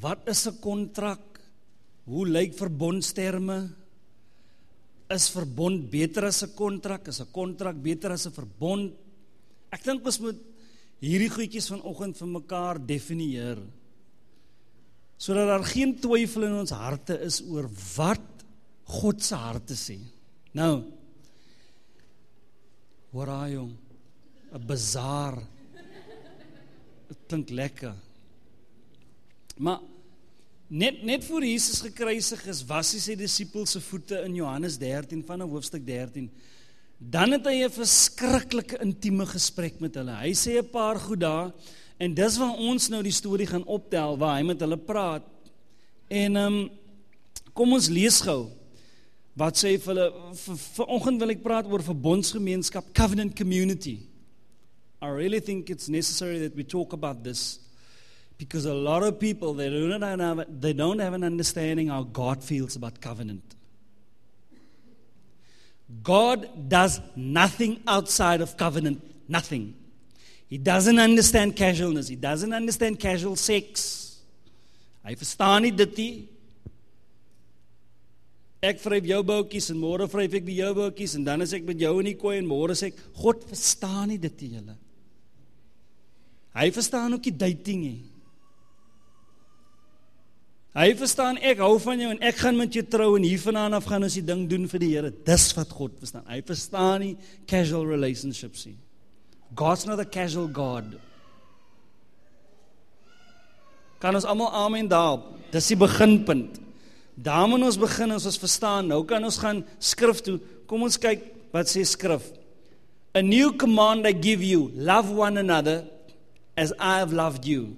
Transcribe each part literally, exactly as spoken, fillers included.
Wat is 'n kontrak? Hoe lyk verbondsterme? Is verbond beter as 'n kontrak? Is 'n kontrak beter as 'n verbond? Ek dink ons moet hierdie goedjies vanoggend vir mekaar definieer, sodat daar geen twyfel in ons harte is oor wat God se harte sê. Nou, hoor aan jong, 'n bazaar, dit klink lekker. Maar, net, net voor Jesus gekruisig is, was hy sy disippels se voete in Johannes dertien, vanaf hoofstuk dertien, dan het hy 'n verskriklike intieme gesprek met hulle. Hy sê 'n paar goed daar, en dis waar ons nou die storie gaan optel, waar hy met hulle praat. En um, kom ons lees gou, wat sê vir hulle, vir, vanoggend wil ek praat oor verbondsgemeenskap, covenant community. I really think it's necessary that we talk about this, because a lot of people, they don't have, they don't have an understanding how God feels about covenant. God does nothing outside of covenant, nothing. He doesn't understand casualness, he doesn't understand casual sex. Hy verstaan nie dit nie. Ek vryf jou boutjies en môre vryf ek die jou boutjies en dan is ek met jou in die kooi en môre sê ek, God verstaan nie dit nie julle. Hy verstaan ook die dating nie. Hy verstaan, ek hou van jou en ek gaan met jou trou en hiervandaan af gaan ons die ding doen vir die Here. Dis wat God verstaan. Hy verstaan nie casual relationships nie. God's not a casual God. Kan ons almal amen daarop? Dis die beginpunt. Daar moet ons begin as ons verstaan. Nou kan ons gaan skrif toe. Kom ons kyk wat sê skrif. A new command I give you, love one another as I have loved you.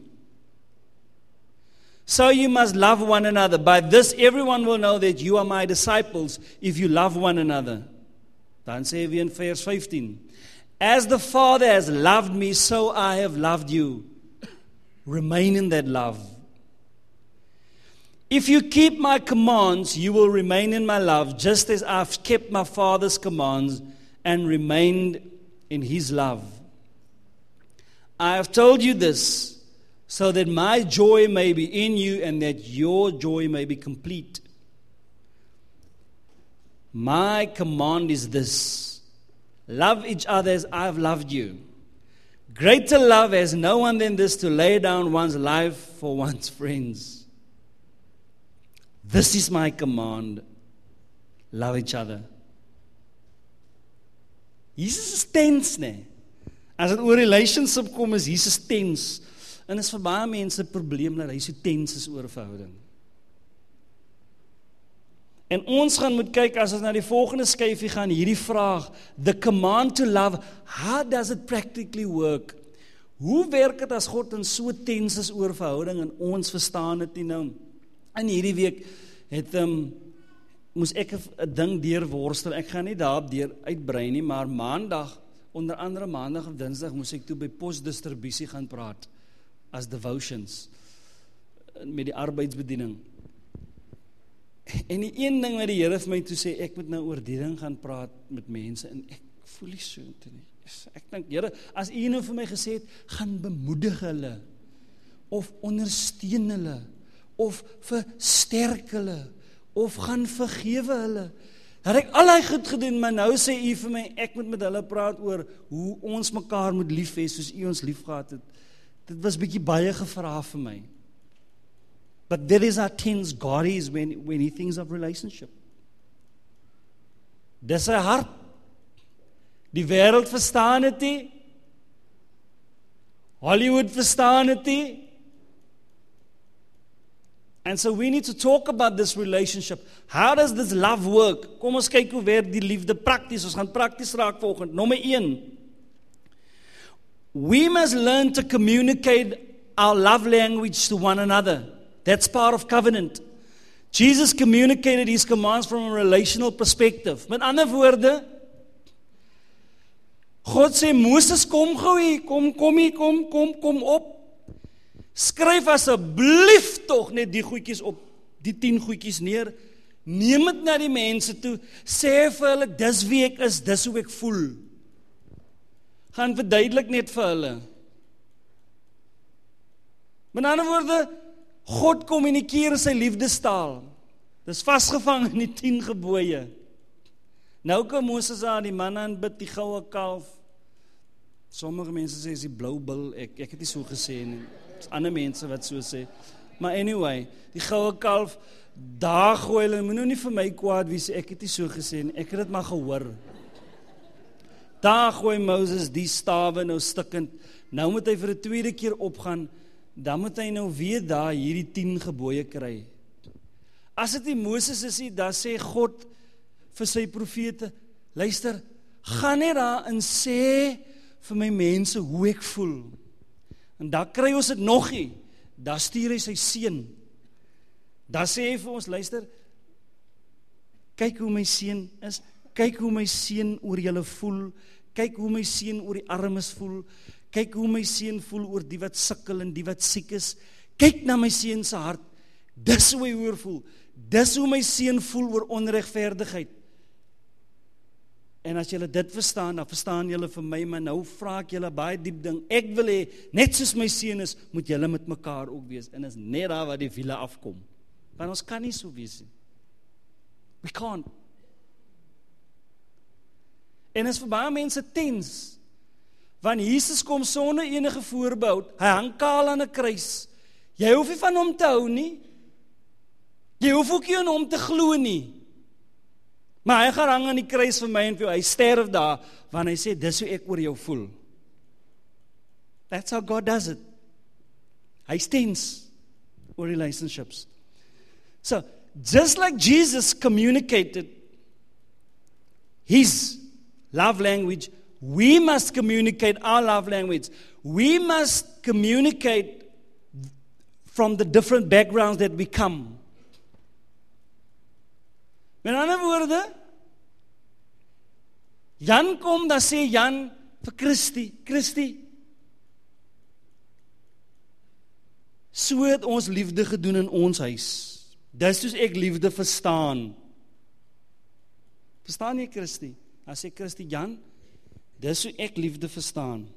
So you must love one another. By this everyone will know that you are my disciples if you love one another. Dan sê hy in vers vyftien. As the Father has loved me, so I have loved you. Remain in that love. If you keep my commands, you will remain in my love, just as I've kept my Father's commands and remained in his love. I have told you this, so that my joy may be in you and that your joy may be complete. My command is this: love each other as I have loved you. Greater love has no one than this, to lay down one's life for one's friends. This is my command. Love each other. Jesus is tens, nee. As dit oor relationship kom, is Jesus tens. En is vir baie mense 'n probleem dat hy so tens is oor 'n verhouding. En ons gaan moet kyk, as ons na die volgende skyfie gaan, hierdie vraag, the command to love, how does it practically work? Hoe werk dit as God in so tens is oor verhouding en ons verstaan dit nie nou? In hierdie week het um, moes ek 'n ding deurworstel. Ek gaan nie daarop deur uitbrei nie, maar maandag, onder andere maandag of dinsdag, moes ek toe by postdistribusie gaan praat as devotions met die arbeidsbediening. En die een ding wat die Here vir my toe sê, ek moet nou oor die ding gaan praat met mense, en ek voel nie so toe nie. Ek dink, Here, as U nou vir my gesê het, gaan bemoedig hulle, of ondersteun hulle, of versterk hulle, of gaan vergewe hulle, dat ek al die goed gedoen, maar nou sê U vir my, ek moet met hulle praat oor hoe ons mekaar moet lief hê, soos U ons lief gehad het. Dit was bietjie baie gevra vir my. But that is how tense God is when, when he thinks of relationship. Dis sy hart. Die wêreld verstaan dit nie. Hollywood verstaan dit nie. And so we need to talk about this relationship. How does this love work? Kom ons kyk hoe werk die liefde prakties. Ons gaan prakties raak vanoggend. Nommer een. We must learn to communicate our love language to one another. That's part of covenant. Jesus communicated his commands from a relational perspective. Met ander woorde, God sê, Moses, kom gou hier, kom, kom hier, kom, kom, kom op. Skryf asseblief tog net die goedjies op, die tien goedjies neer. Neem dit na die mense toe, sê vir hulle, dis wie ek is, dis hoe ek voel. Gaan verduidelik net vir hulle. Met ander woorde, God kommunikeer sy liefdestaal. Dis vasgevang in die tien gebooie. Nou kom Moses aan, die man aanbid die goue kalf. Sommige mense sê, is die blou bil, ek, ek het nie so gesê nie. Dis ander mense wat so sê. Maar anyway, die goue kalf, daar gooi hulle, moet nou nie vir my kwaad wees, ek het nie so gesê nie, ek het dit maar gehoor. Daar gooi Moses die stawe nou stikkend, nou moet hy vir die tweede keer opgaan, dan moet hy nou weer daar hierdie tien gebooie kry. As dit nie Moses is nie, dan sê God vir sy profete, luister, gaan net daar en sê vir my mense hoe ek voel. En dan kry ons dit nog nie, dan stuur hy sy seun. Dan sê hy vir ons, luister, kyk hoe my seun is, kyk hoe my seun oor julle voel, kyk hoe my seun oor die armes voel, kyk hoe my seun voel oor die wat sukkel en die wat siek is, kyk na my seun se hart, dis hoe hy oor voel, dis hoe my seun voel oor onregverdigheid. En as julle dit verstaan, dan verstaan julle vir my, maar nou vra ek julle baie diep ding, ek wil hê, net soos my seun is, moet julle met mekaar ook wees, en is net daar waar die wiele afkom, want ons kan nie so wees nie. We can't. En is vir baie mense tens, want Jesus kom sonder enige voorbehoud, hy hang kaal aan 'n kruis, jy hoef nie van hom te hou nie, jy hoef ook nie aan hom te glo nie, maar hy gaan hang aan die kruis vir my en vir jou, hy sterf daar, want hy sê, dis hoe ek oor jou voel. That's how God does it. Hy tens oor relationships. So, just like Jesus communicated his love language, we must communicate our love language. We must communicate from the different backgrounds that we come. Met ander woorde, Jan kom, dan sê Jan vir Christie, Christie, so het ons liefde gedoen in ons huis. Dis soos ek liefde verstaan. Verstaan jy, Christie? Dan sê Christie, Jan, dis hoe ek liefde verstaan.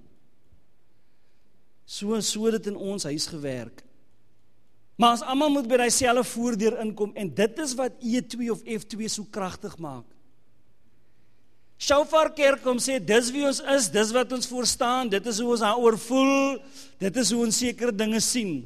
So, so dit in ons huis gewerk. Maar as almal moet by die selfe voordeur inkom, en dit is wat E twee of F twee so kragtig maak. Shofar Kerk kom sê, dis wie ons is, dis wat ons voorstaan, dit is hoe ons daaroor voel, dit is hoe ons sekere dinge sien.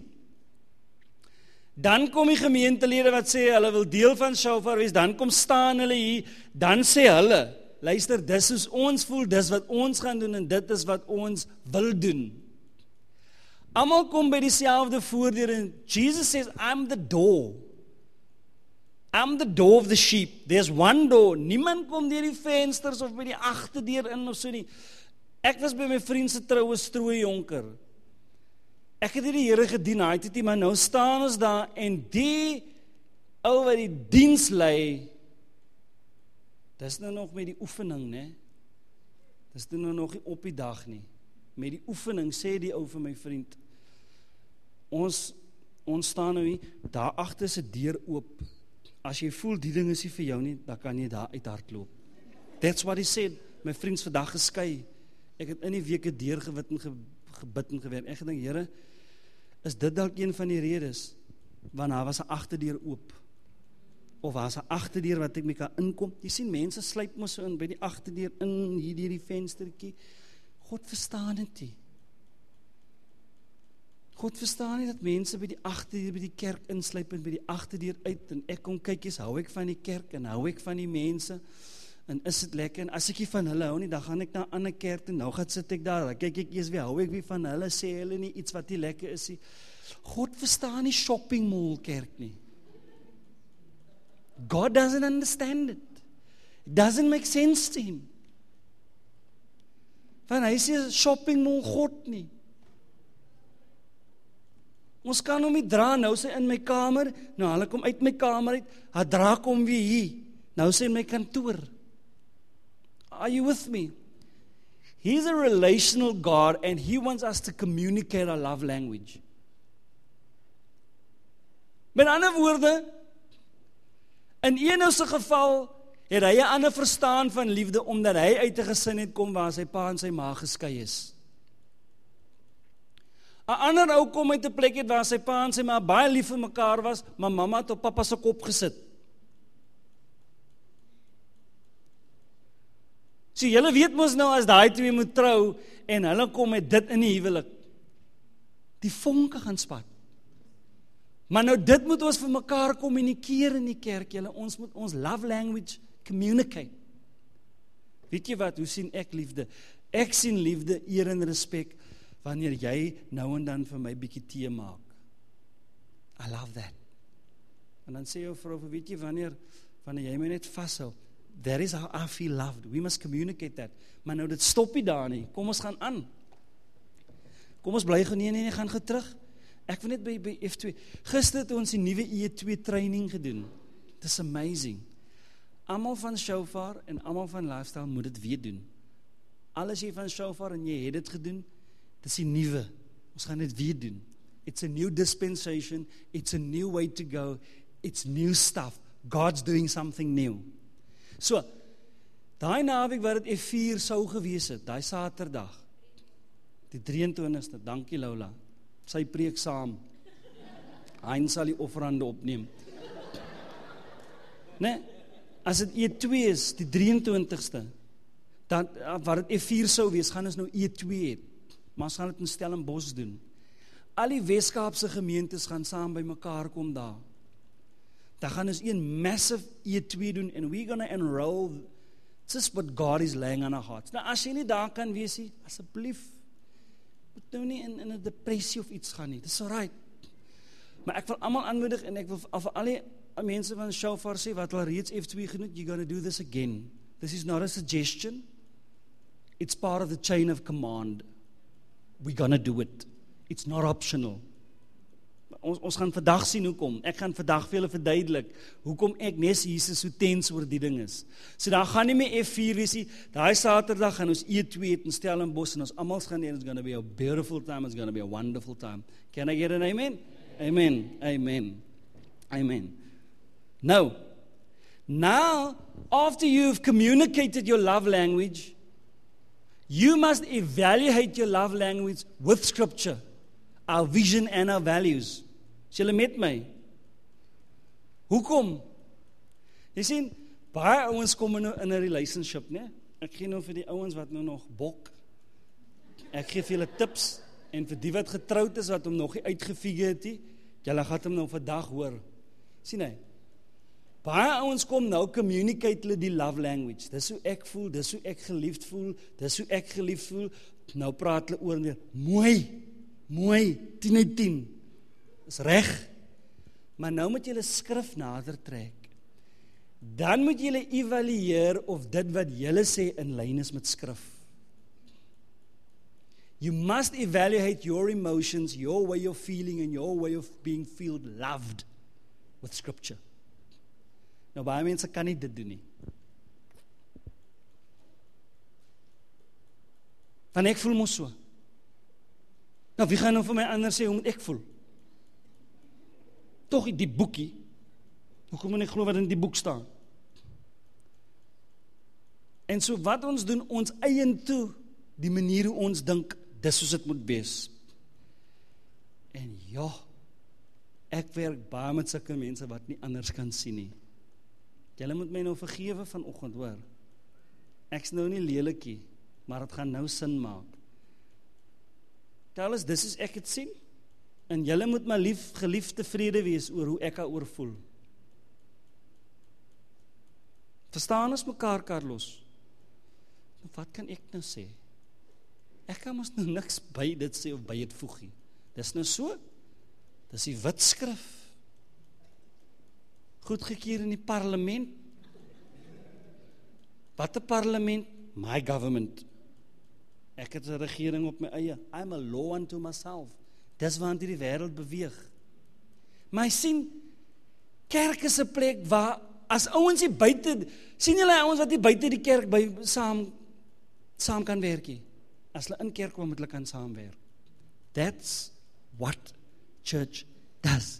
Dan kom die gemeentelede wat sê, hulle wil deel van Shofar wees, dan kom staan hulle hier, dan sê hulle, luister, dis soos ons voel, dis wat ons gaan doen, en dit is wat ons wil doen. Almal kom by dieselfde voordeur, en Jesus says, I'm the door. I'm the door of the sheep. There's one door. Niemand kom deur die vensters of by die agterdeur in of so nie. Ek was by my vriend se troue strooijonker. Ek het die Here gedien, hy het dit, maar nou staan ons daar, en die ou wat die diens lei, dis nou nog met die oefening, né? Dis nou nog nie op die dag nie. Met die oefening, sê die ou vir my vriend, ons, ons staan nou hier, daar agter is 'n deur oop, as jy voel die ding is nie vir jou nie, dan kan jy daar uit hardloop. That's what he said. My vriends vandag geskei, ek het in die week 'n deur gewit en ge, gebid en gewerk, ek gedink, Here, is dit dalk een van die redes, want daar was 'n agterdeur oop, of was 'n agterdeur wat ek mee kan inkom, jy sien mense sluip mos so in, by die agterdeur in, hier deur die venstertjie, God verstaan dit nie. God verstaan nie dat mense by die agterdeur by die kerk insluip en by die agterdeur uit, en ek kom kyk eens, hou ek van die kerk en hou ek van die mense, en is dit lekker, en as ek nie van hulle hou nie, dan gaan ek na 'n ander kerk toe, nou gaan sit ek daar, dan kyk ek eers weer, hou ek weer van hulle, sê hulle nie iets wat nie lekker is nie. God verstaan nie shopping mall kerk nie. God doesn't understand it. It doesn't make sense to him. Van hy sê shopping mall God nie. Ons kan hom nie dra, nou sê in my kamer, nou hulle kom uit my kamer uit, hy dra kom weer hier, nou sê in my kantoor. Are you with me? He's a relational God, and he wants us to communicate our love language. Met ander woorde, in een se geval, het hy 'n ander verstaan van liefde, omdat hy uit 'n gesin het kom waar sy pa en sy ma geskei is. 'n ander ou kom uit 'n plek uit waar sy pa en sy ma baie lief vir mekaar was, maar mamma het op pappa se kop gesit. So julle weet mos nou as daai twee moet trou en hulle kom met dit in die huwelik. Die vonke gaan spat. Maar nou dit moet ons vir mekaar kommunikeer in die kerk, julle, ons moet ons love language communicate. Weet jy wat, hoe sien ek liefde? Ek sien liefde, eer en respek, wanneer jy nou en dan vir my bietjie tee maak. I love that. En dan sê jou vrou, weet jy, wanneer, wanneer jy my net vashou, that is how I feel loved. We must communicate that. Maar nou, dit stop nie daar nie. Kom ons gaan aan. Kom ons bly, nee, nee, nee, gaan gaan terug. Ek wil net by, by F twee. Gister het ons die nuwe E twee training gedoen. It is amazing. Almal van Shofar en almal van Lifestyle moet dit weer doen. Alles jy van Shofar en jy het dit gedoen, dit is die nuwe. Ons gaan dit weer doen. It's a new dispensation. It's a new way to go. It's new stuff. God's doing something new. So, daai naweek wat dit F vier sou gewees het, daai Saterdag, die drieëntwintigste, dankie Lola, sy preek saam, hy sal die offerande opneem. Nee, as dit E twee is, die drieëntwintigste, dan, wat dit F vier sou wees, gaan ons nou E twee het, maar ons gaan dit in Stellenbosch doen. Al die Weskaapse gemeentes gaan saam by mekaar kom daar. Dan gaan ons een massive E twee doen, and we're gonna enroll just what God is laying on our hearts. Nou, as jy nie daar kan wees, asseblief, moet nou nie in, in 'n depressie of iets gaan nie, dit is alright. Maar ek wil almal aanmoedig, en ek wil vir al die mense van Shofar sê, wat al reeds F twee genoem, you're gonna do this again. This is not a suggestion, it's part of the chain of command. We're gonna do it. It's not optional. Ons, ons gaan vandag sien hoekom. Ek gaan vandag vir julle verduidelik hoekom ek nes Jesus so tens oor die ding is. So daar gaan nie meer F vier wees nie. Daai Saterdag gaan ons E twee het in Stellenbosch en ons almal gaan heen. It's going to be a beautiful time. It's going to be a wonderful time. Can I get an amen? Amen. Amen. Amen. Now, now after you've communicated your love language, you must evaluate your love language with Scripture, our vision and our values. Is julle met my? Hoekom? Jy sien, baie ouens kom in 'n relationship, né? Ek gee nou vir die ouens wat nou nog bok. Ek gee vir julle tips, en vir die wat getroud is, wat hom nog nie uitgefigure het nie, julle gaan hom nou vandag hoor. Sien hy? Baie ouens kom nou, communicate hulle die love language. Dis hoe ek voel, dis hoe ek geliefd voel, dis hoe ek geliefd voel. Nou praat hulle oor en weer, mooi, mooi, tien uit tien. Is reg. Maar nou moet julle skrif nader trek. Dan moet julle evalueer of dit wat julle sê in lyn is met skrif. You must evaluate your emotions, your way of feeling and your way of being feel loved with Scripture. Nou baie mense kan nie dit doen nie. Want ek voel mos so. Nou wie gaan nou vir my anders sê hoe moet ek voel? Tog die boekie. Hoekom moet ek glo wat in die boek staan? En so wat ons doen, ons eien toe die manier hoe ons dink, dis soos dit moet wees. En ja, ek werk baie met sulke mense wat nie anders kan sien nie. Julle moet my nou vergewe vanoggend, hoor. Ek's nou nie lelikie, maar dit gaan nou sin maak. Tel is, dis is ek het sien, en julle moet my lief, geliefd tevrede wees oor hoe ek daaroor voel. Verstaan ons mekaar, Carlos? Wat kan ek nou sê? Ek kan ons nou niks by dit sê of by dit voeg nie. Dis nou so, dis die wit skrif. Goedgekeur in die parlement. Wat 'n parlement? My government. Ek het 'n regering op my eie. I'm a law unto myself. Dis waar die wêreld beweeg. Maar jy sien, kerk is 'n plek waar as ouens hier buite, sien julle ouens wat hier buite die kerk by saam saam kan werk nie. As hulle in kerk kom met hulle kan saamwerk. That's what church does.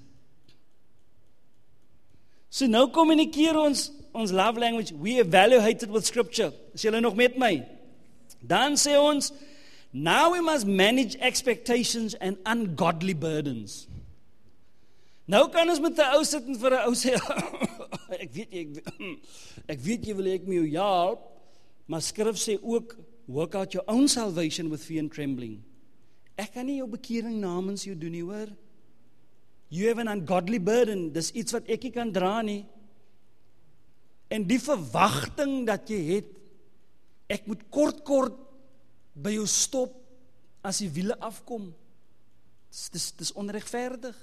So nou kommunikeer ons ons love language, we evaluate it with Scripture. Is julle nog met my? Dan sê ons, Now we must manage expectations and ungodly burdens. Nou kan ons met 'n ou sit en vir 'n ou sê, ek weet ek, ek weet jy wil ek my jou help, maar skrif sê ook, work out your own salvation with fear and trembling. Ek kan nie jou bekering namens jou doen nie, hoor. You have an ungodly burden, dis iets wat ek nie kan dra nie. En die verwagting dat jy het, ek moet kort kort by jou stop as die wiele afkom. Dis, dis, dis onregverdig.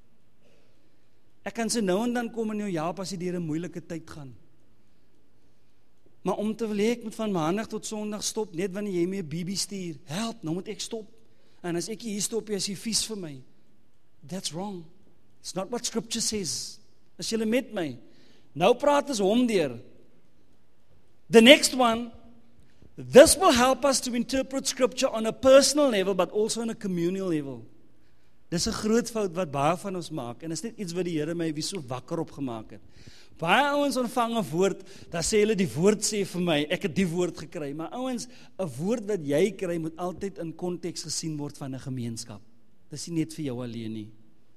Ek kan se nou en dan kom en jou help as jy deur 'n moeilike tyd gaan. Maar om te wil hê, ek moet van maandag tot sonderdag stop, net wanneer jy my 'n B B stuur, help, nou moet ek stop. En as ek hier stop, jy is jy vies vir my. That's wrong. It's not what scripture says. As jy met my, nou praat ons hom deur. The next one, this will help us to interpret scripture on a personal level, but also on a communal level. Dis 'n groot fout wat baie van ons maak, en is net iets wat die Here my wie so wakker opgemaak het. Baie ouens ontvang 'n woord, dan sê hulle die woord sê vir my, ek het die woord gekry, maar ouens, 'n woord wat jy kry moet altyd in konteks gesien word van 'n gemeenskap. Dis nie net vir jou alleen nie.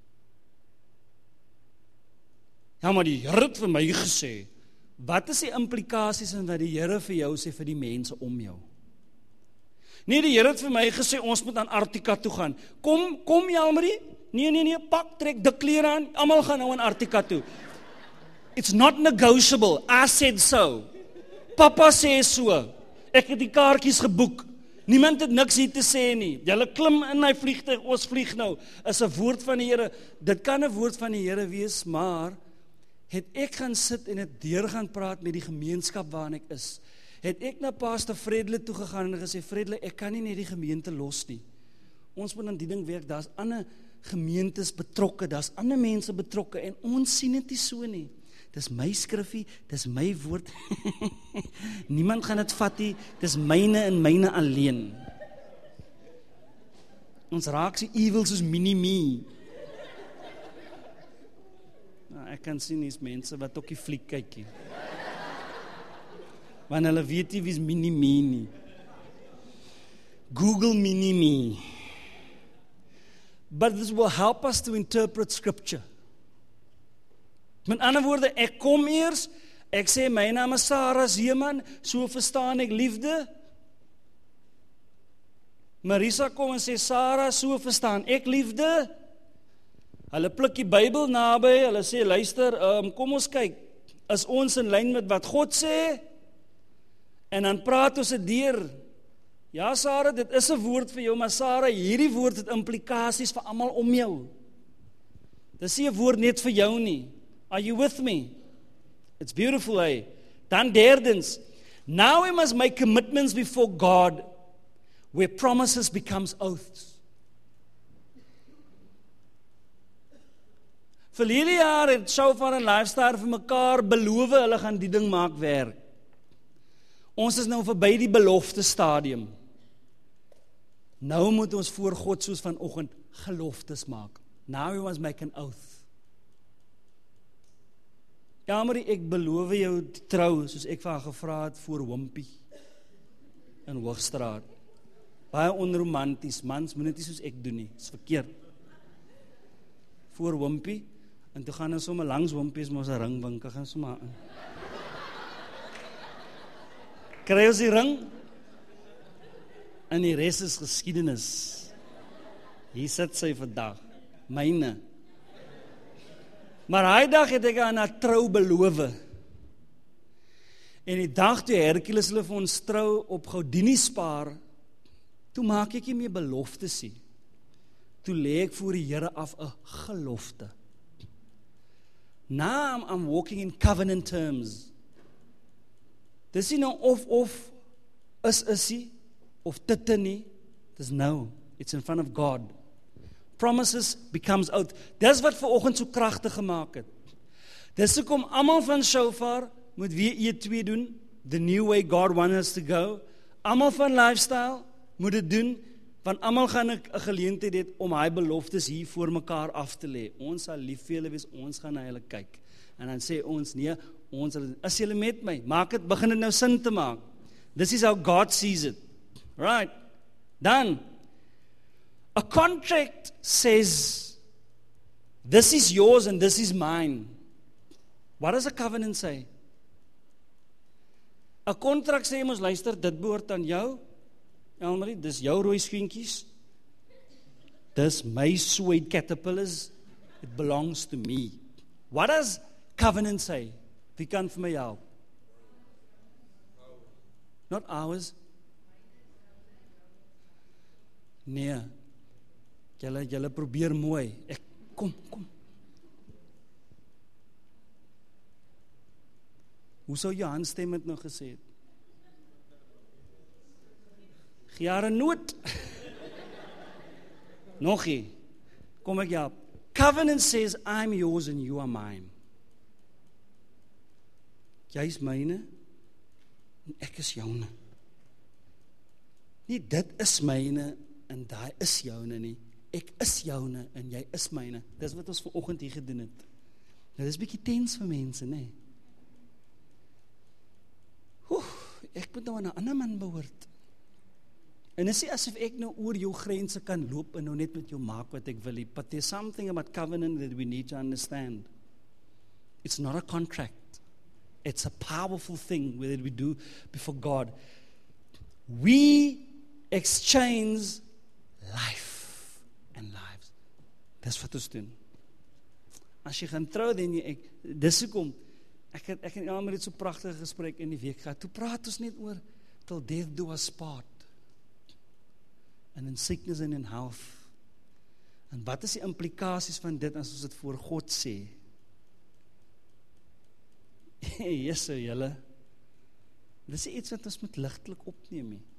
Ja, maar die Here het vir my gesê, wat is die implikasies in wat die Here vir jou sê vir die mense om jou? Nee, die Here het vir my gesê, ons moet aan Antarktika toe gaan. Kom, kom Jalmarie, nee, nee, nee, pak, trek die klere aan, almal gaan nou aan Antarktika toe. It's not negotiable, I said so. Papa sê so, ek het die kaartjies geboek, niemand het niks hier te sê nie, julle klim in my vliegtuig, ons vlieg nou, is 'n woord van die Here, dit kan 'n woord van die Here wees, maar het ek gaan sit en het deur gaan praat met die gemeenskap waarin ek is, het ek na Pastor Fredle toe gegaan en gesê, Fredle, ek kan nie net die gemeente los nie, ons moet aan die ding werk, daar's ander gemeentes betrokke, daar's ander mense betrokke, en ons sien dit nie so nie, dis my skrifgie, dis my woord, niemand gaan dit vat nie, dis myne en myne alleen, ons raak so evil soos mini-me, nou, ek kan sien is mense wat ook die fliek kykie, want hulle weet nie wie is mini-me nie, Google mini-me, but this will help us to interpret scripture. Met ander woorde, ek kom eers, ek sê, my naam is Sarah Zeeman, so verstaan ek liefde. Marisa kom en sê, Sarah, so verstaan ek liefde. Hulle pluk die Bybel naby, hulle sê, luister, um, kom ons kyk, is ons in lyn met wat God sê? En dan praat ons dit deur. Ja, Sarah, dit is 'n woord vir jou, maar Sarah, hierdie woord het implikasies vir almal om jou. Dis nie 'n woord net vir jou nie. Are you with me? It's beautiful, eh? Dan derdens, now we must make commitments before God where promises becomes oaths. Verlede jaar het Shofar en Lifestyle vir mekaar beloof hulle gaan die ding maak werk. Ons is nou verby die belofte stadium. Nou moet ons voor God soos vanoggend geloftes maak. Now we must make an oath. Ja, maar ek beloof jou trou, soos ek vir haar gevra het, voor Wimpie in Hoogstraat. Baie onromanties, mans moet net nie soos ek doen nie, is verkeerd. Voor Wimpie, en toe gaan ons sommer langs Wimpie, is ons 'n ringwinkel, gaan sommer aan. Kry ons die ring, en die res is geskiedenis. Hier sit sy vandag, myne. Maar hy dag het ek aan haar trou beloof. En die dag toe Hercules hulle vir ons trou op Goudini spaar, toe maak ek nie meer beloftes nie. Toe lê ek voor die Here af 'n gelofte. Now I'm, I'm walking in covenant terms. Dis nie nou of of is is nie, of titte nie. Dis nou. It's in front of God. Promises becomes oath. Dis wat vanoggend so kragtig gemaak het. Dis hoekom almal van Shofar moet weer E twee doen, the new way God wants us to go. Almal van Lifestyle moet dit doen, want almal gaan 'n geleentheid hê om hy beloftes hier voor mekaar af te lê. Ons sal lief vir julle wees, ons gaan na julle kyk. En dan sê ons, nee, ons as julle met my, maak dit, begin dit nou sin te maak. This is how God sees it. Right? Dan, a contract says, this is yours and this is mine. What does a covenant say? 'n Kontrak sê mos, luister, dit behoort aan jou. Elmarie, dis jou rooi skoentjies. Dis my suede caterpillars. It belongs to me. What does covenant say? Wie kan vir my help? Not ours. Nee. Julle julle probeer mooi. Ek kom, kom. Hoe sou Johan stem het nou gesê het? Jare nood. Nogie. Kom ek help. Covenant says, I'm yours and you are mine. Jy is myne en ek is joune. Nie dit is myne en daai is joune nie. Ek is joune en jy is myne. Dis wat ons vanoggend hier gedoen het. Nou dis bietjie tens vir mense, nê? Oeh, ek moet nou aan 'n ander man behoort. En dit is nie asof ek nou oor jou grense kan loop en nou net met jou maak wat ek wil nie. But there's something about covenant that we need to understand. It's not a contract. It's a powerful thing that we do before God. We exchange life and lives. Dis wat ons doen. As jy gaan trou, dan jy, ek, dis hoekom, ek het, ek en Elmer het so prachtige gesprek in die week gehad, toe praat ons net oor, till death do us part, and in sickness and in health, en wat is die implikasies van dit, as ons dit voor God sê, Jesu, julle, dis iets wat ons moet ligtelik opneem nie.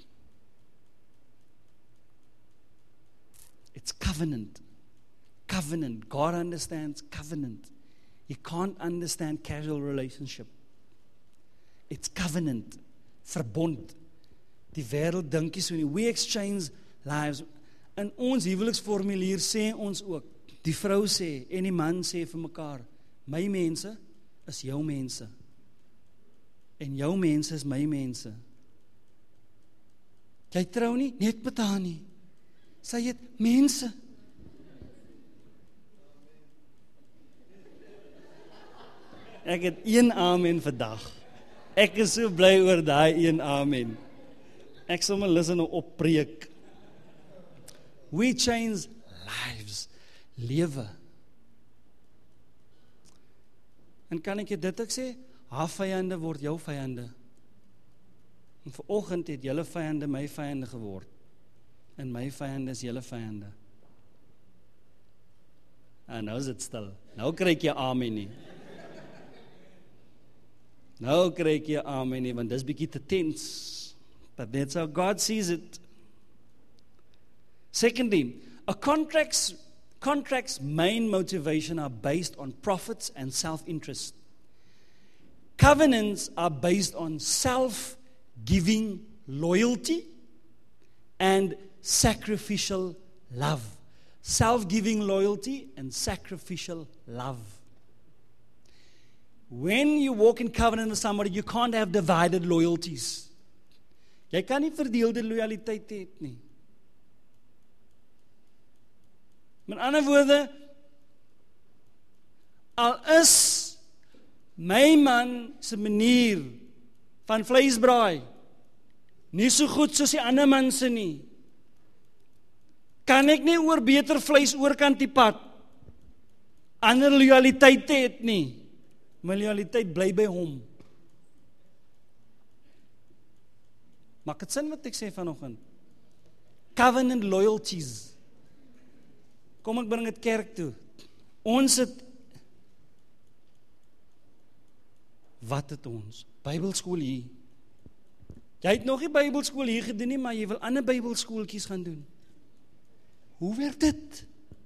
It's covenant. Covenant. God understands covenant. He can't understand casual relationship. It's covenant. Verbond. Die wêreld dink nie so nie. We exchange lives. In ons huweliksformulier sê ons ook, die vrou sê en die man sê vir mekaar, my mense is jou mense. En jou mense is my mense. Jy trou nie, net met haar nie. Sy het mense. Ek het een amen vandag. Ek is so bly oor daai een amen. Ek sal my lus nou oppreek. We change lives. Lewe. En kan ek dit ek sê? Haar vyande word jou vyande. En vanoggend het julle vyande my vyande geword. En my vyande is julle vyande. En nou is dit stil. Nou kry ek jy amen nie. Nou kry ek jy amen nie, want dis bietjie te tens. But that's how God sees it. Secondly, a contract's, contract's main motivation are based on profits and self-interest. Covenants are based on self-giving loyalty and sacrificial love. Self-giving loyalty and sacrificial love. When you walk in covenant with somebody, you can't have divided loyalties. Jy kan nie verdeelde loyaliteit hê nie. Met ander woorde, al is my man se manier van vleisbraai nie so goed soos die ander man se nie, kan ek nie oor beter vleis oorkant die pad ander loyaliteit het nie. My loyaliteit bly by hom. Maak het sin wat ek sê vanoggend? Covenant loyalties. Kom ek bring dit kerk toe. Ons het, wat het ons? Bybelskool hier. Jy het nog nie Bybelskool hier gedoen nie, maar jy wil ander Bybelskooltjies gaan doen. Hoe werk dit?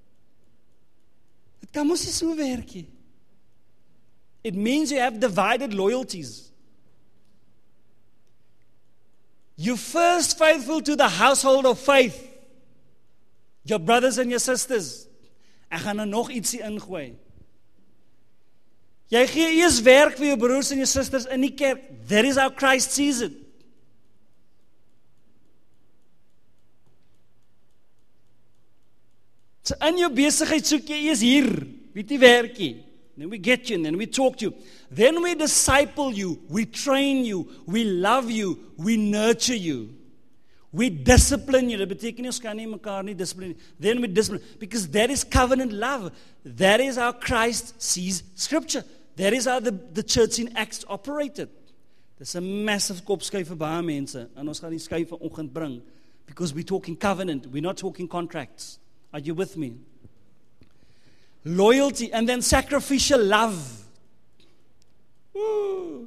Dit kan mos nie so werk nie. It means you have divided loyalties. You're first faithful to the household of faith. Your brothers and your sisters. Ek gaan nou nog ietsie ingooi. Jy gee eers werk vir jou broers en jou susters in die kerk. That is how Christ sees it. So in jou besigheid soek jy eers hier, weet jy werkie. Then we get you and then we talk to you. Then we disciple you, we train you, we love you, we nurture you. We discipline you. Dat beteken nie ons kan nie mekaar nie discipline. Then we discipline. Because that is covenant love. That is how Christ sees Scripture. That is how the, the church in Acts operated. Dis 'n massive kopskuif vir baie mense. En ons gaan die skuif vanoggend bring. Because we're talking covenant. We're not talking contracts. Are you with me? Loyalty and then sacrificial love. Woo.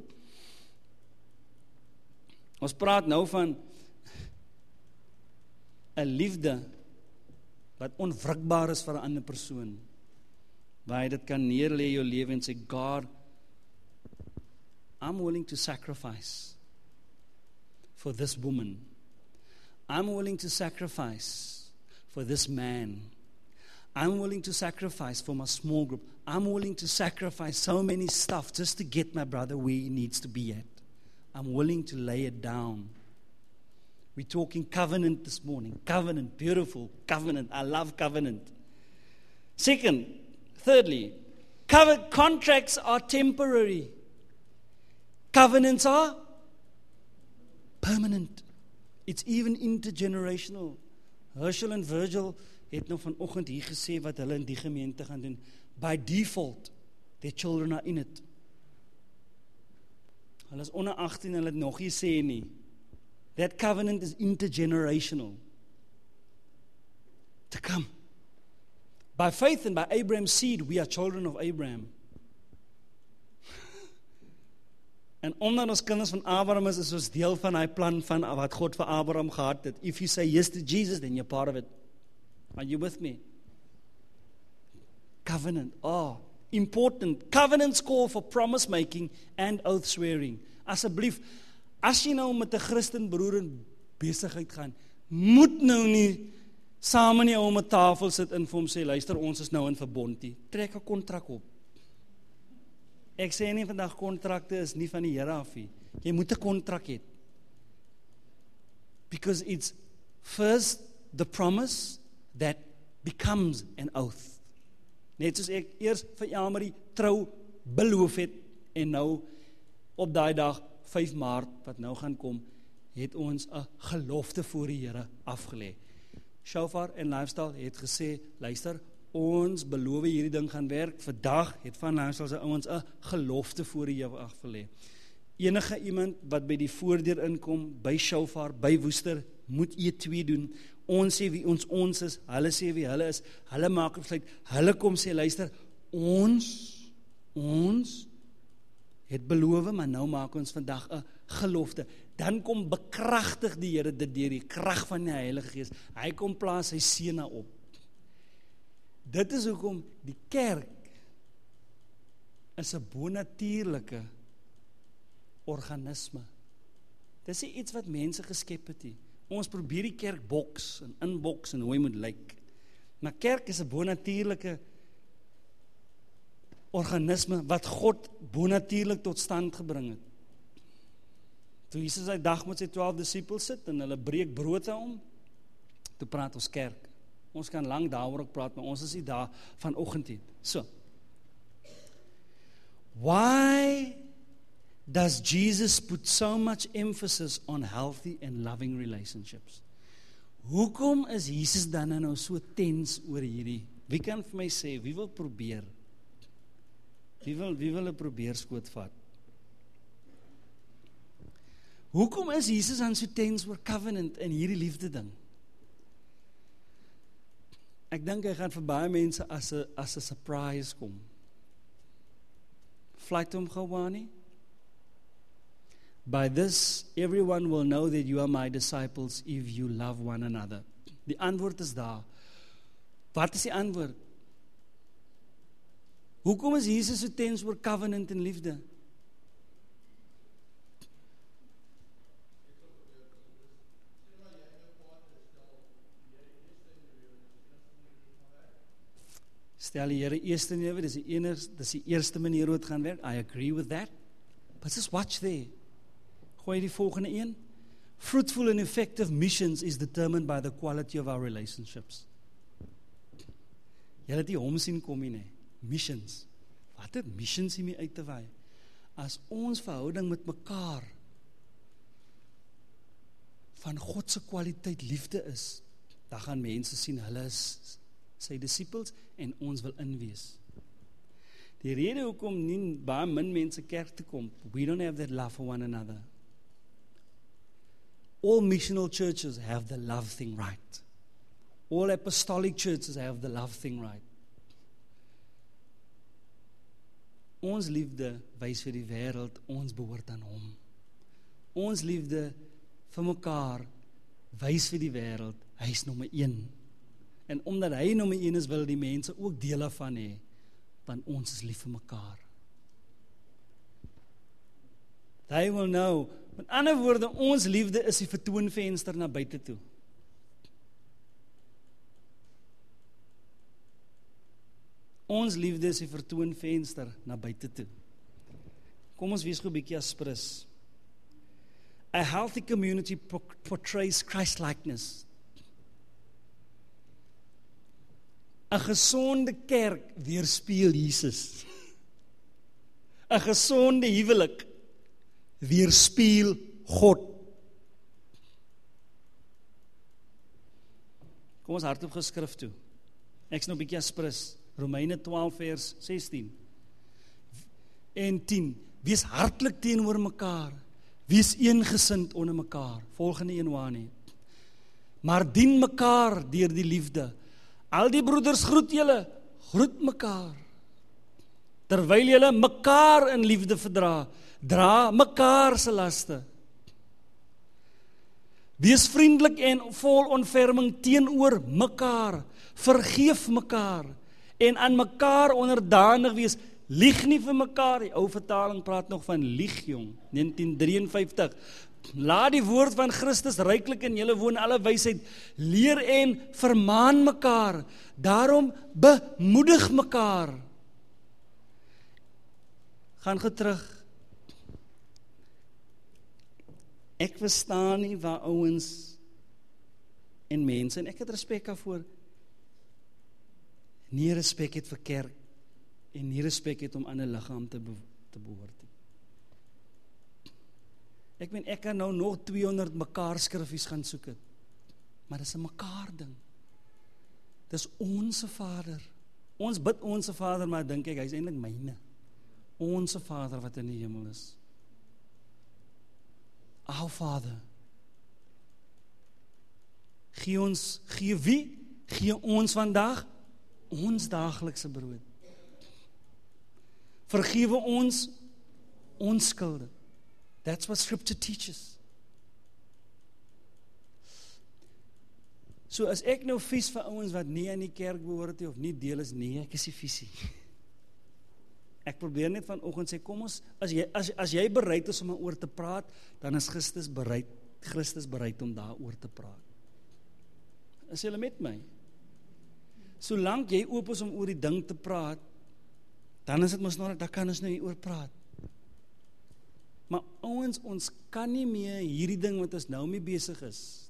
Ons praat nou van 'n liefde wat onwrikbaar is vir 'n ander persoon. Waar jy dit kan neerlê jou lewe en sê, God, I'm willing to sacrifice for this woman. I'm willing to sacrifice for this man. I'm willing to sacrifice for my small group. I'm willing to sacrifice so many stuff just to get my brother where he needs to be at. I'm willing to lay it down. We're talking covenant this morning. Covenant, beautiful covenant. I love covenant. Second, thirdly, covenant contracts are temporary. Covenants are permanent. It's even intergenerational. Herschel en Virgil het nou vanoggend hier gesê wat hulle in die gemeente gaan doen. By default, their children are in it. Hulle is onder agttien en hulle het nog nie sê nie. That covenant is intergenerational. To come. By faith and by Abraham's seed, we are children of Abraham. En omdat ons kinders van Abraham is, is ons deel van hy plan van wat God vir Abraham gehad het. If you say yes to Jesus, then you're part of it. Are you with me? Covenant. Oh, important. Covenants call for promise making and oath swearing. Asseblief, as jy nou met 'n Christen broer in besigheid gaan, moet nou nie saam in die ou om 'n tafel sit en vir hom sê, luister, ons is nou in verbond nie. Trek 'n kontrak op. Ek sê nie vandag kontrakte is nie van die Here af nie. Jy moet 'n kontrak hê. Because it's first the promise that becomes an oath. Net soos ek eers vir Elmarie trou beloof het en nou op daai dag vyf Maart wat nou gaan kom, het ons 'n gelofte voor die Here afgelê. Shofar en Lifestyle het gesê, luister, ons beloof hierdie ding gaan werk. Vandag het van Lifestyle se ouens 'n gelofte voor die Here afgelê. Enige iemand wat by die voordeur inkom, by Shofar, by Woester, moet E twee doen. Ons sê wie ons ons is, hulle sê wie hulle is, hulle maak besluit, hulle kom sê, luister, ons, ons het beloof, maar nou maak ons vandag 'n gelofte. Dan kom bekragtig die Here dit deur die krag van die Heilige Gees. Hy kom plaas sy seën op. Dit is hoekom die kerk is 'n bonatuurlike organisme. Dis nie iets wat mense geskep het nie. Ons probeer die kerk boks en inboks en hoe hy moet lyk. Maar kerk is 'n bonatuurlike organisme wat God bonatuurlik tot stand gebring het. Toe Jesus hy dag met sy twaalf disippels sit en hulle breek brood aan hom, toe praat ons kerk. Ons kan lank daaroor ook praat, maar ons is nie daar vanoggend nie. So, why does Jesus put so much emphasis on healthy and loving relationships? Hoekom is Jesus dan nou so tens oor hierdie? Wie kan vir my sê, wie wil probeer? Wie wil, wie wil 'n probeer skoot vat? Hoekom is Jesus dan so tens oor covenant en hierdie liefde ding? Ek dink hy gaan vir baie mense as 'n as 'n surprise kom. Flight hom Gewani. By this, everyone will know that you are my disciples if you love one another. Die antwoord is daar. Wat is die antwoord? Hoekom is Jesus so tens oor covenant en liefde? Stel die Here eerste in jou lewe, dis die enigste, dis die eerste manier hoe dit gaan werk. I agree with that. But just watch there. Gooi die volgende een. Fruitful and effective missions is determined by the quality of our relationships. Julle het die hom sien kom nie, nee. Missions. Wat het missions hiermee uit te waai? As ons verhouding met mekaar van God se kwaliteit liefde is, dan gaan mense sien, hulle is sy disciples en ons wil inwees. Die rede hoekom nie baie min mense kerk toe kom, we don't have that love for one another. All missional churches have the love thing right. All apostolic churches have the love thing right. Ons liefde wys vir die wêreld, ons behoort aan hom. Ons liefde vir mekaar wys vir die wêreld, hy is nommer een. En omdat hy nommer een is, wil die mense ook deel daarvan hê, want ons is lief vir mekaar. They will know, met ander woorde, ons liefde is die vertoonvenster na buite toe. Ons liefde is die vertoonvenster na buite toe. Kom ons wees gou 'n bietjie aspres. A healthy community portrays Christ-likeness. 'n Gesonde kerk weerspieël Jesus. 'n Gesonde huwelik weerspieël God. Kom ons hardop geskrif toe. Ek's nou 'n bietjie aspres. Romeine twaalf vers sestien en tien. Wees hartlik teenoor mekaar. Wees eengesind onder mekaar. Volgende een Johannes. Maar dien mekaar deur die liefde. Al die broeders groet julle, groet mekaar. Terwyl julle mekaar in liefde verdra, dra mekaar se laste. Wees vriendelik en vol ontferming teenoor mekaar. Vergeef mekaar en aan mekaar onderdanig wees. Lieg nie vir mekaar. Die ou vertaling praat nog van lieg, jong. negentien drieënvyftig. Laat die woord van Christus ryklik in julle woon, alle wysheid. Leer en vermaan mekaar. Daarom bemoedig mekaar. Gaan gou terug. Ek verstaan nie waar ouens en mense, en ek het respek daarvoor, nie respek het vir kerk, en nie respek het om aan 'n liggaam te, be te behoort. Ek meen, ek kan nou nog tweehonderd mekaar skriffies gaan soek het, maar dis 'n mekaar ding. Dis onse Vader. Ons bid onse Vader, maar dink ek, hy is eintlik myne. Onse Vader wat in die hemel is. Our Father. Gee ons, gee wie? Gee ons vandag ons daaglikse brood. Vergewe ons ons skulde. That's what scripture teaches. So as ek nou vies vir ouens wat nie aan die kerk behoort nie, of nie deel is, nee, ek is nie viesie. Ek probeer net vanoggend sê, kom ons, as jy, as, as jy bereid is om oor te praat, dan is Christus bereid, Christus bereid om daaroor te praat. Is julle met my? Solank jy oop is om oor die ding te praat, dan is dit mos nog, dan kan ons nou hieroor praat. Maar ouens, ons kan nie meer hierdie ding wat ons nou mee besig is,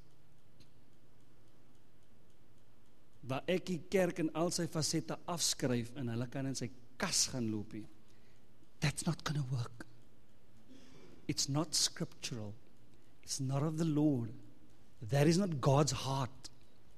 waar ek die kerk in al sy fasette afskryf en hulle kan in sy kas gaan loop nie. That's not gonna work. It's not scriptural. It's not of the Lord. That is not God's heart.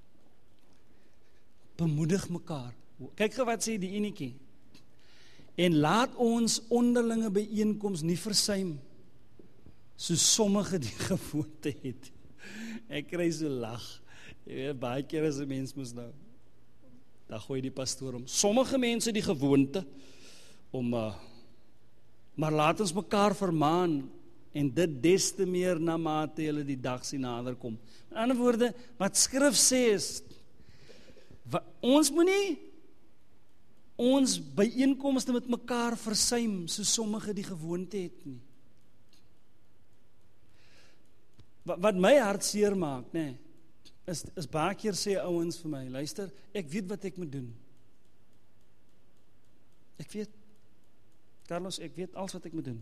Bemoedig mekaar. Kyk gou wat sê die enetjie. En laat ons onderlinge byeenkoms nie versuim, soos sommige die gewoonte het. Ek kry so lag. Jy weet, baie keer as 'n mens moes nou, dan gooi die pastoor om. Sommige mense die gewoonte om, uh, maar laat ons mekaar vermaan, en dit des te meer na mate hulle die dag sien nader kom. In ander woorde, wat skrif sê is, wat, ons moet nie ons byeenkomste met mekaar versuim, so sommige die gewoonte het nie. Wat, wat my hart seer maak, nee, is, is baie keer sê ouens vir my, luister, ek weet wat ek moet doen. Ek weet, Carlos, ek weet alles wat ek moet doen.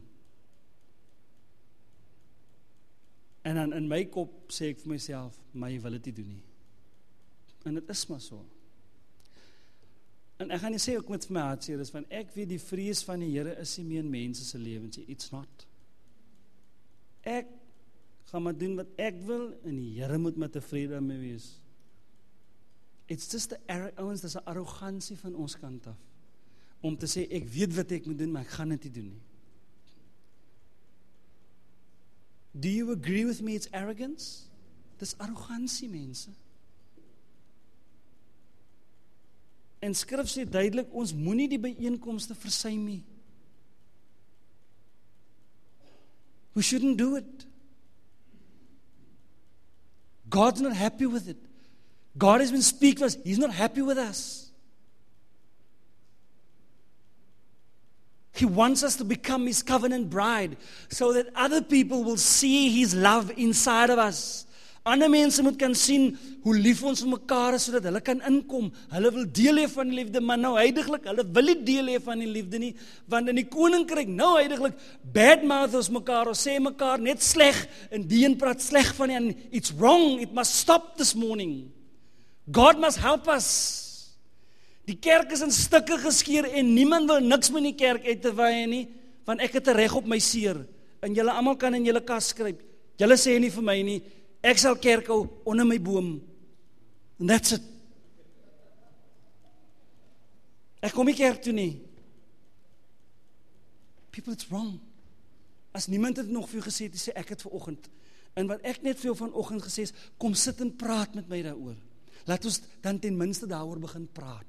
En dan in my kop sê ek vir myself, maar jy wil dit nie doen nie. En dit is maar so. En ek gaan nie sê ook met my hartseer is, want ek weet die vrees van die Here is nie meer in mense se lewens, it's not. Ek gaan maar doen wat ek wil, en die Here moet met tevrede mee wees. It's just the ouens, dis 'n arrogansie van ons kant af, om te sê, ek weet wat ek moet doen, maar ek gaan dit nie doen nie. Do you agree with me it's arrogance? Dis arrogansie, mense. En skrif sê duidelik, ons moenie die byeenkomste versuim nie. We shouldn't do it. God's not happy with it. God has been speaking to us. He's not happy with us. He wants us to become His covenant bride, so that other people will see His love inside of us. Ander mense moet kan sien hoe lief ons vir mekaar is, sodat hulle kan inkom. Hulle wil deel hê van die liefde, maar nou huidiglik, hulle wil nie deel hê van die liefde nie, want in die koninkryk, nou huidiglik, badmouth ons mekaar, ons sê mekaar net sleg, en die een praat sleg van die ander. It's wrong, it must stop this morning. God must help us. Die kerk is in stukke geskeur, en niemand wil niks met die kerk uit te waai nie, want ek het 'n reg op my seer, en julle almal kan in julle kas skryp. Julle sê nie vir my nie, ek sal kerk hou onder my boom. And that's it. Ek kom nie kerk toe nie. People, it's wrong. As niemand het nog vir jou gesê, het, sê ek het vanoggend. En wat ek net vir jou vanoggend gesê is, kom sit en praat met my daaroor. Laat ons dan ten minste daaroor begin praat.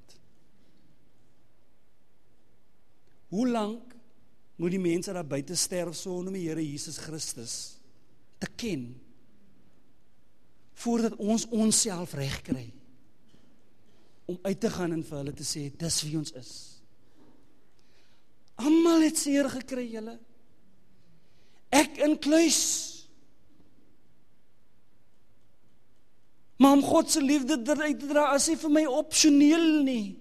Hoe lank moet die mense daar buite sterf sonder die Here Jesus Christus te ken, voordat ons onsself reg kry om uit te gaan en vir hulle te sê, dis wie ons is. Almal het seer gekry, julle. Ek inkluis. Maar om God se liefde uit te dra, as hy vir my opsioneel nie.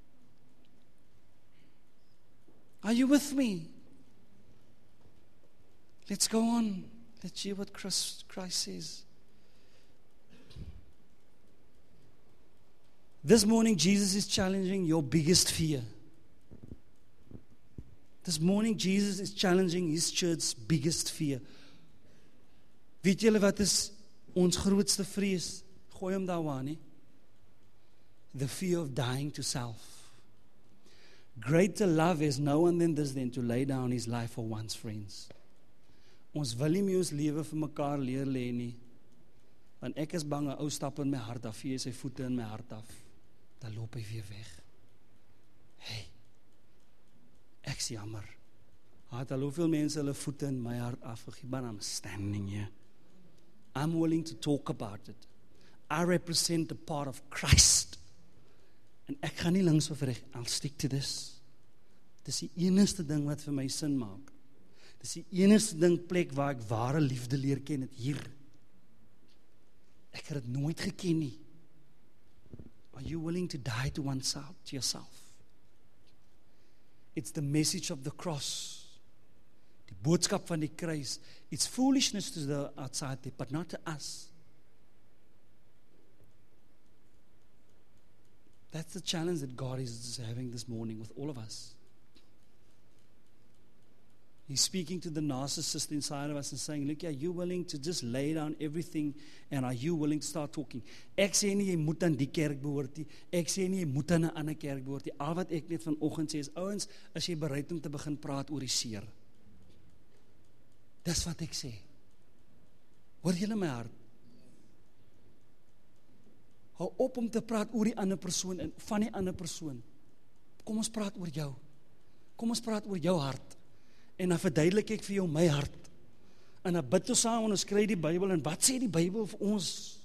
Are you with me? Let's go on. Let's hear what Christ, Christ says. This morning, Jesus is challenging your biggest fear. This morning, Jesus is challenging His church's biggest fear. Weet julle wat is ons grootste vrees? Gooi hom daar waar nie. The fear of dying to self. Greater love is no one than this than to lay down his life for one's friends. Ons wil nie meer ons lewe vir mekaar leer lê nie. Want ek is bang 'n ou stap in my hart af, vee sy voete in my hart af. Dan loop hy weer weg. Hey, ek is jammer. Had al hoeveel mense hulle voete in my hart afgegee, but I'm standing here. I'm willing to talk about it. I represent a part of Christ. En ek gaan nie links of reg, I'll stick to this. Dis die enigste ding wat vir my sin maak. Dis die enigste ding plek waar ek ware liefde leer ken, het hier. Ek het dit nooit geken nie. Are you willing to die to oneself, to yourself? It's the message of the cross. Die boodskap van die kruis. It's foolishness to the outside there, but not to us. That's the challenge that God is having this morning with all of us. He's speaking to the narcissist inside of us and saying, look, are you willing to just lay down everything, and are you willing to start talking? Ek sê nie, jy moet aan die kerk behoort nie. Ek sê nie, jy moet aan 'n ander kerk behoort nie. Al wat ek net vanoggend sê is, ouens, is jy bereid om te begin praat oor die seer? Dis wat ek sê. Hoor julle my hart? Hou op om te praat oor die ander persoon en van die ander persoon. Kom ons praat oor jou. Kom ons praat oor jou hart. En dan verduidelik ek vir jou my hart. En dan bid ons saam en ons kry die Bybel. En wat sê die Bybel vir ons?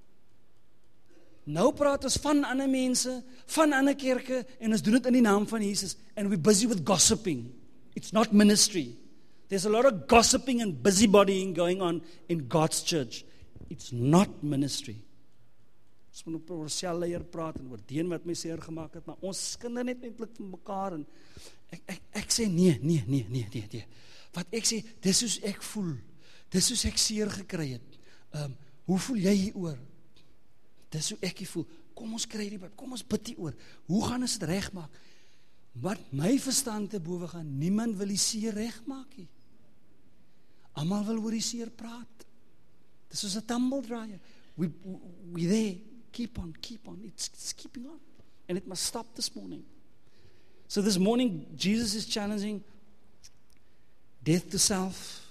Nou praat ons van ander mense, van ander kerke, en ons doen dit in die naam van Jesus. And we're busy with gossiping. It's not ministry. There's a lot of gossiping and busybodying going on in God's church. It's not ministry. Ons moet op oor selleier praat en oor die een wat my seer gemaak het, maar ons kinder net netlik van mekaar en ek, ek, ek sê nee, nee, nee, nee, nee, nee. Wat ek sê, dis soos ek voel, dis soos ek seer gekry het. Um, hoe voel jy hieroor? Dis hoe ek hier voel. kom ons kry die Bybel, kom ons bid hieroor. Hoe gaan ons dit regmaak? Wat my verstand te bowe gaan, niemand wil die seer regmaak nie. Almal wil oor die seer praat. Dis soos 'n tumble dryer. We we there, keep on, keep on. It's, it's keeping on. And it must stop this morning. So this morning, Jesus is challenging death to self.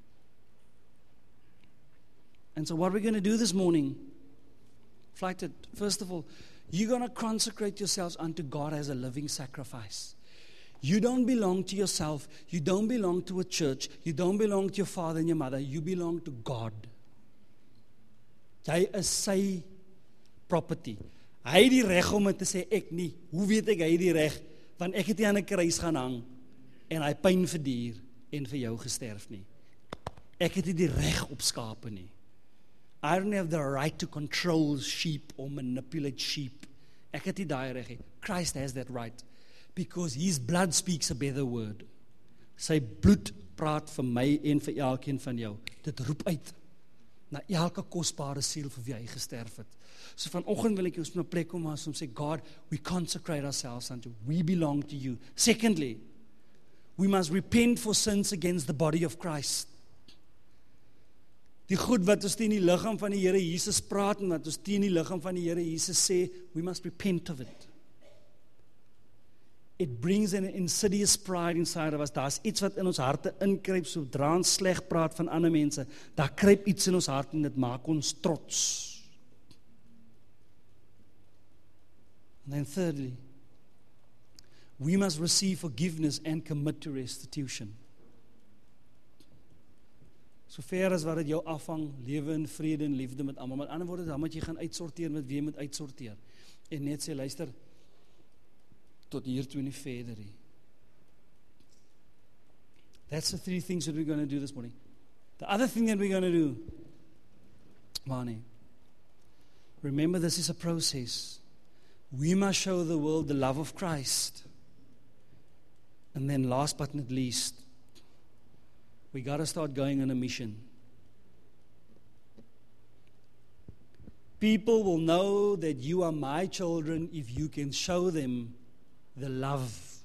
And so what we're going to do this morning, flighted, first of all, you're going to consecrate yourselves unto God as a living sacrifice. You don't belong to yourself. You don't belong to a church. You don't belong to your father and your mother. You belong to God. Jy is sy property. Hy het die reg om te sê, ek nie. Hoe weet ek hy het die reg? Want ek het nie aan 'n kruis gaan hang en hy pyn verduur en vir jou gesterf nie. Ek het nie die reg op skape nie. I don't have the right to control sheep or manipulate sheep. Ek het nie daai reg nie. Christ has that right. Because his blood speaks a better word. Sy bloed praat vir my en vir elkeen van jou. Dit roep uit na elke kosbare siel vir wie hy gesterf het. So vanoggend wil ek ons op 'n plek kom as om sê, God, we consecrate ourselves unto you. We belong to you. Secondly, we must repent for sins against the body of Christ. Die goed wat ons teen die liggaam van die Here Jesus praat en wat ons teen die liggaam van die Here Jesus sê, we must repent of it. It brings an insidious pride inside of us. Daar's iets wat in ons harte inkruip, sodra ons sleg praat van ander mense. Daar kruip iets in ons hart en dit maak ons trots. And then thirdly, we must receive forgiveness and commit to restitution. So ver as wat dit jou afhang, lewe in vrede en liefde met almal. Met ander woorde, dan moet jy gaan uitsorteer met wie jy moet uitsorteer. En net sê, luister, tot hier toe nie verder nie. That's the three things that we're going to do this morning. The other thing that we're going to do, Mani, remember this is a process. We must show the world the love of Christ. And then last but not least, we got to start going on a mission. People will know that you are my children if you can show them the love.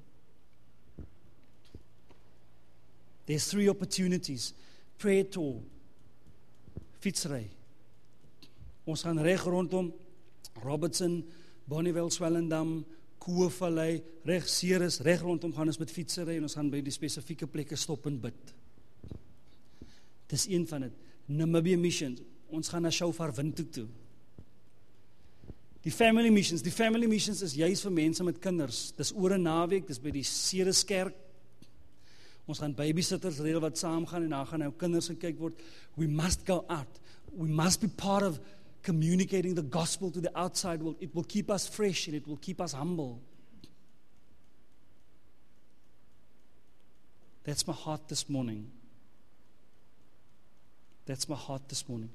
There's three opportunities. Prayer tour, fietsry. Ons gaan reg rondom Robertson, Bonnievale, Swellendam, Koevallei, reg Ceres, reg rondom gaan ons met fietsry en ons gaan by die spesifieke plekke stop en bid. Dis een van dit. Namibia Missions, ons gaan na Shofar Windhoek toe. Die family missions, die family missions is juis vir mense met kinders. Dis oor 'n naweek, dis by die Cereskerk. Ons gaan babysitters reël wat saam gaan en dan gaan nou kinders gekyk word. We must go out. We must be part of communicating the gospel to the outside world. It will keep us fresh and it will keep us humble. That's my heart this morning. That's my heart this morning.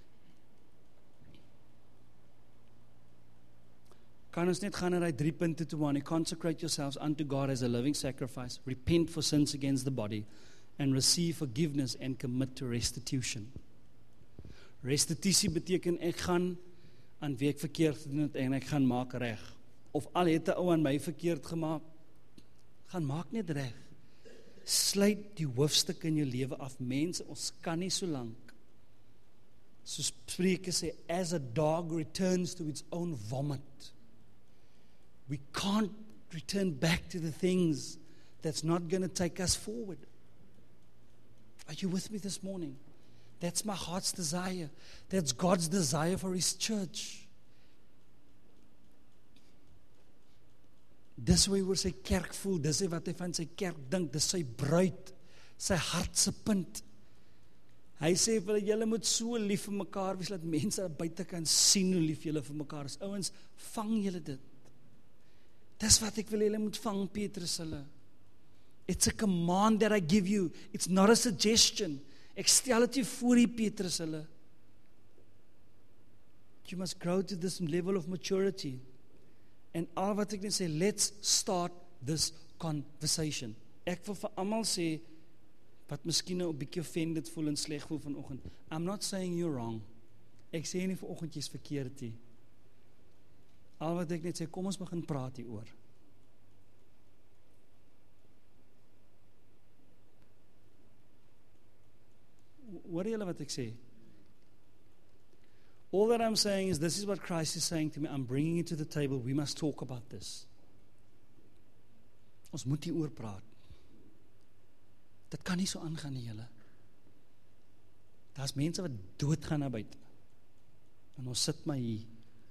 Kan ons net gaan na die drie punte toe aan. Consecrate yourselves unto God as a living sacrifice. Repent for sins against the body. And receive forgiveness and commit to restitution. Restitutie beteken ek gaan aan wie ek verkeerd gedoen het en ek gaan maak reg. Of al het 'n ou aan my verkeerd gemaak, gaan maak net reg. Sluit die hoofstuk in jou lewe af. Mense, ons kan nie so lank. So Spreuke sê, as a dog returns to its own vomit. We can't return back to the things that's not going to take us forward. Are you with me this morning? That's my heart's desire. That's God's desire for His church. Dis hoe oor sy kerk voel, dis wat hy van sy kerk dink, dis sy bruid, sy hart se punt. Hy sê vir hulle, julle moet so lief vir mekaar wees, dat mense buite kan sien hoe lief julle vir mekaar is. Ouens, vang julle dit. Dis wat ek wil julle moet vang, Petrus hulle. It's a command that I give you. It's not a suggestion. Ek stel dit jou voor die Petrus hulle. You must grow to this level of maturity. En al wat ek net sê, let's start this conversation. Ek wil vir almal sê, wat miskien nou 'n bietjie offended voel en sleg voel vanoggend. I'm not saying you're wrong. Ek sê nie vanoggend jy's verkeerd nie. Al wat ek net sê, kom ons begin praat hieroor. Hoor julle wat ek sê? All that I'm saying is, this is what Christ is saying to me. I'm bringing it to the table. We must talk about this. Ons moet hieroor praat. Dit kan nie so aangaan nie, julle. Daar's mense wat doodgaan na buite. En ons sit maar hier.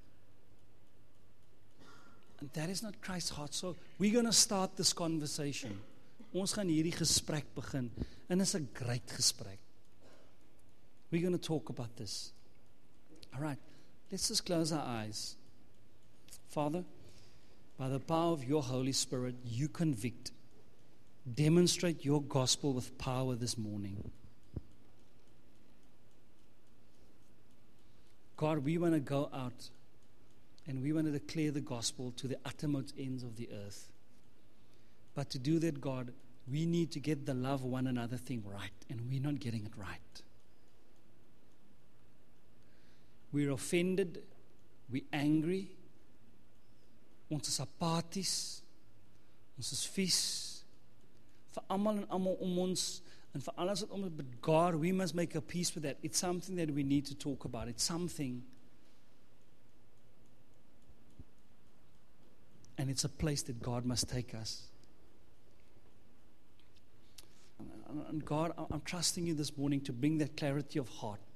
And that is not Christ's heart. So we're going to start this conversation. Ons gaan hierdie gesprek begin. En dit is 'n great gesprek. We're going to talk about this. All right. Let's just close our eyes. Father, by the power of your Holy Spirit, you convict. Demonstrate your gospel with power this morning. God, we want to go out and we want to declare the gospel to the uttermost ends of the earth. But to do that, God, we need to get the love one another thing right, and we're not getting it right. We're offended, we're angry, ons is apathies, ons is vies, vir almal en almal om ons, en vir alles wat om ons, but God, we must make a peace with that. It's something that we need to talk about. It's something, and it's a place that God must take us. And God, I'm trusting you this morning to bring that clarity of heart.